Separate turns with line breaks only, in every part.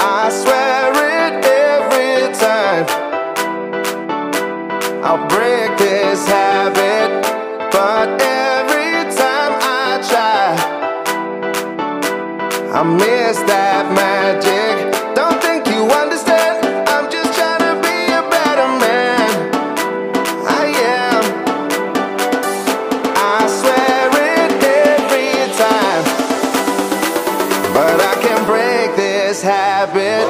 I swear it every time. I'll break this habit, but every time I try, I miss that magic. Don't think you understand. I'm just trying to be a better man. I am. I swear it every time, but I can't break this habit.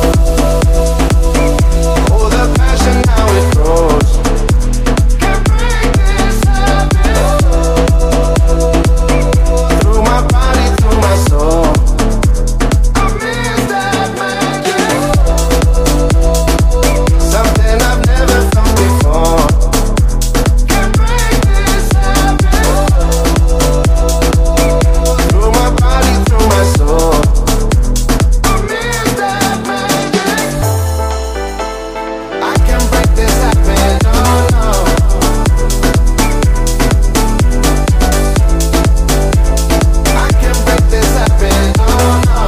Oh, the passion, how it grows. Can't break this habit. Through my body, through my soul. I miss that magic. Something I've never felt before. Can't break this habit. Through my body, through my soul. I miss that magic. I can't break this habit, oh no. I can't break this habit, oh no.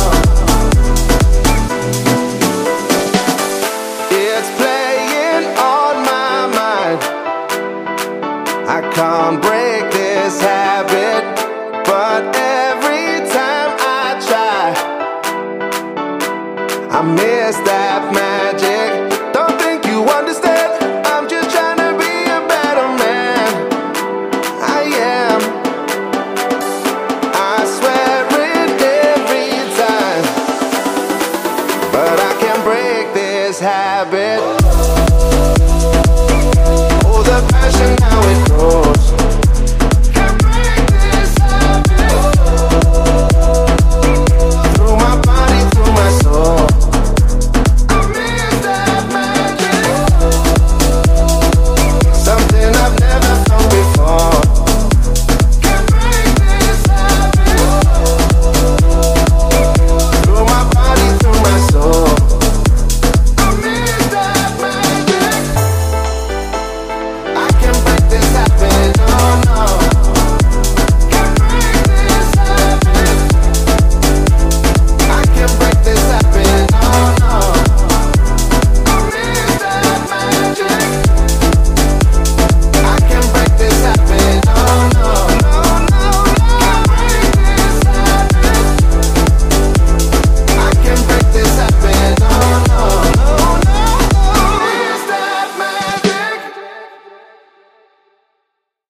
It's playing on my mind. I can't break this habit, but every time I try, I miss that magic. Don't think you understand. I'm just trying to be a better man. I am. I swear it every time, but I can't break this habit. Oh, the passion, how it grows.